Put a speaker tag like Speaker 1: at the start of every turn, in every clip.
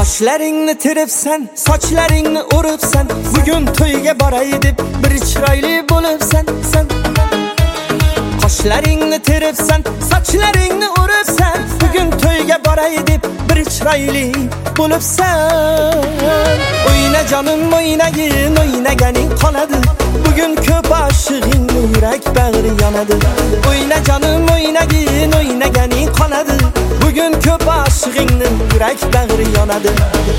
Speaker 1: Qoshlaringni tiribsan, sochlaringni o'ribsan, bugun to'yga boray deb bir chiroyli bo'libsan sen. Qoshlaringni tiribsan, sochlaringni o'ribsan, bugun to'yga boray deb bir chiroyli bo'libsan. O'yna jonim, o'ynagin, o'ynaganing qoladi. Bugun ko'p oshiqingni yurak bag'ri yonadi. O'yna jonim, o'ynagin, o'ynaganing qoladi. Bugun ko'p oshiqingni yurak bag'ri yonadi.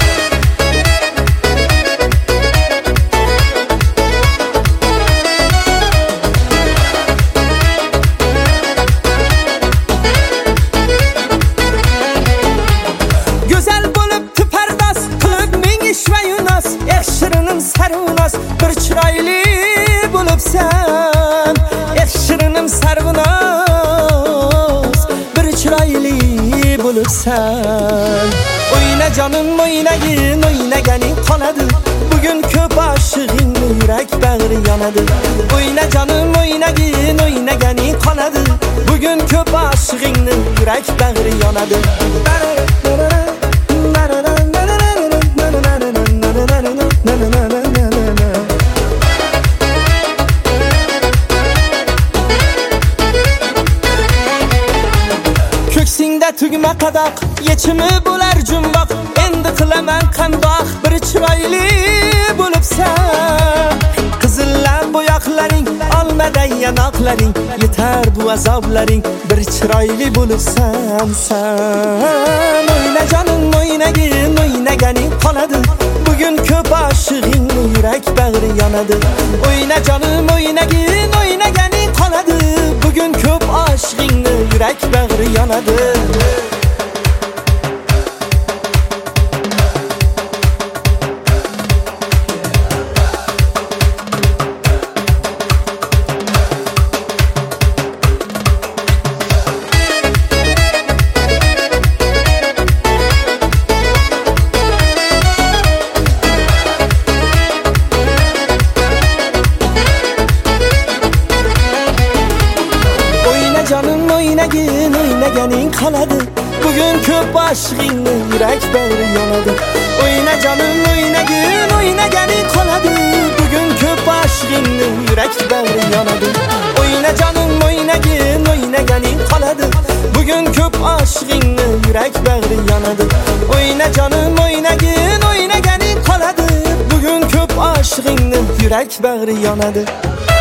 Speaker 1: Go'zal bo'libdi pardoz, qilib ming ish va yunos, shirinim sarvinoz, bir chiroyli bo'libsan. Shirinim sarvinoz, bir chiroyli bo'libsan. O'yna jonim, o'ynagin, o'ynaganing qoladi. Bugun ko'p oshiqingni yurak bag'ri yonadi. O'yna jonim, o'ynagin, o'ynaganing qoladi. Bugun ko'p oshiqingni yurak bag'ri yonadi. Ko'ksingda tugma qadoq, yechimi bo'lar jumboq. Endi qilaman qandoq, bir chiroyli bo'libsan. Qizillar bo'yoqlaring, olmaday yanoqlaring, yetar bu azoblaring, bir chiroyli bo'libsan sen. O'yna jonim, o'ynagin, o'ynaganing qoladi. Bugun ko'p oshiqingni yurak bag'ri yonadi. O'yna jonim, o'ynagin, o'ynaganing qoladi. Bugun ko'p oshiqingni yurak bag'ri yonadi. Jonim, o'ynagin, o'ynaganing qoladi. Bugun ko'p oshiqingni yurak bag'ri yonadi. O'yna jonim, o'ynagin, o'ynaganing qoladi. Bugun ko'p oshiqingni yurak bag'ri yonadi. O'yna jonim, o'ynagin, o'ynaganing qoladi. Bugun ko'p oshiqingni yurak bag'ri yonadi. O'yna jonim, o'ynagin, o'ynaganing qoladi. Bugun ko'p oshiqingni yurak bag'ri yonadi.